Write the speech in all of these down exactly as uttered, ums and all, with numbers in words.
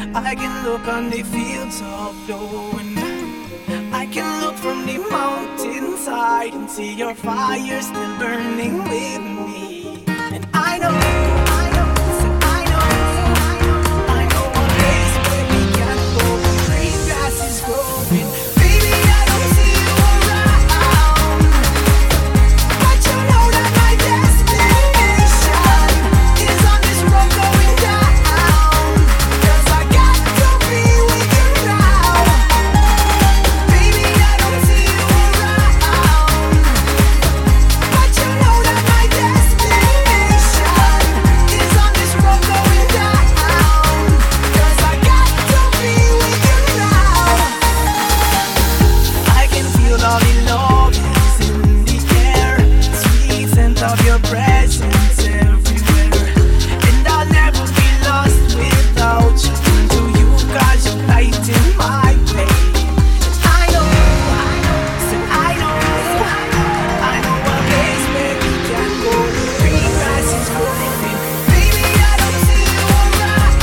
I can look on the fields of blowing. I can look from the mountainside and see your fire still burning with me. And I know, I know, so I know, I know, I know a place where we can go where green grass is growing. Baby, I don't see you around, but you know that my destination is on this road going down. 'Cause I got to be with you now. Baby, I don't see you around, but you know that my destination is on this road going down. 'Cause I got to be with you now. I can feel all the love is in the air, sweet scent of your presence everywhere. And I'll never be lost without you. Turn to you 'cause you lighten my way. I know, I know, said I know, I know a place where we can go where green grass is growing. Baby, I don't see you around,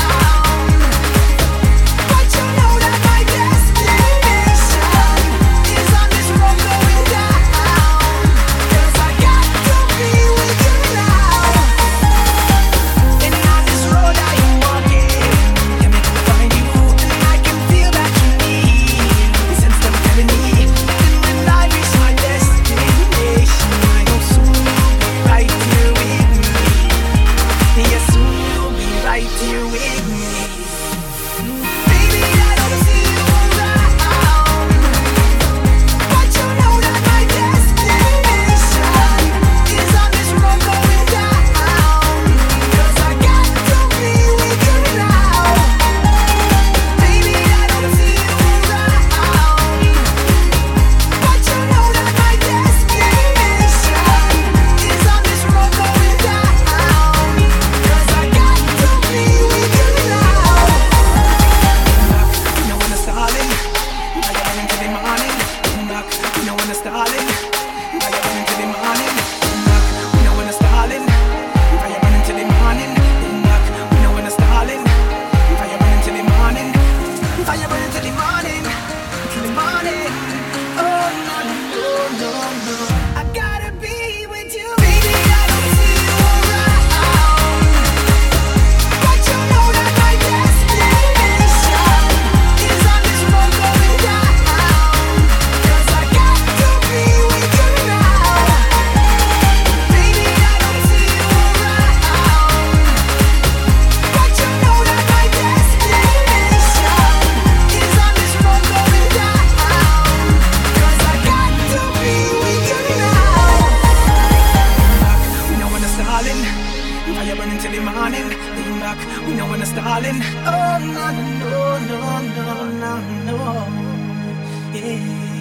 but you know that my destination is on this road going down. 'Cause I got to be with you now. And on this road I am walking, can make me find you, and I can feel that you need. Since I'm telling me, and when I reach my destination, I know soon you'll be right here with me. Yes, soon you'll be right here with me. Baby, I don't see you around, but you know that my destination is on this road going down. 'Cause I got to be with you now. Baby, I don't see you around, but you know that my destination is on this road going down. 'Cause I got to be with you now. You know when it's darling, now you're running till the morning. Knock, you know when it's darling, now you're running till the morning. Knock, you know when it's darling, now you're running till the morning. Knock, you know when it's darling, now you're running till the morning. Now you're running till the morning, till the morning. Oh no no no no, I gotta be with you. Baby, I don't see you around, but you know that my destination is on this road going down. 'Cause I got to be with you now. Baby, I don't see you around, but you know that my destination is on this road going down. 'Cause I got to be with you now. We know when it's darling, now you're running till the morning. Lean back, we know when it's darling. Oh no no no no no no, yeah.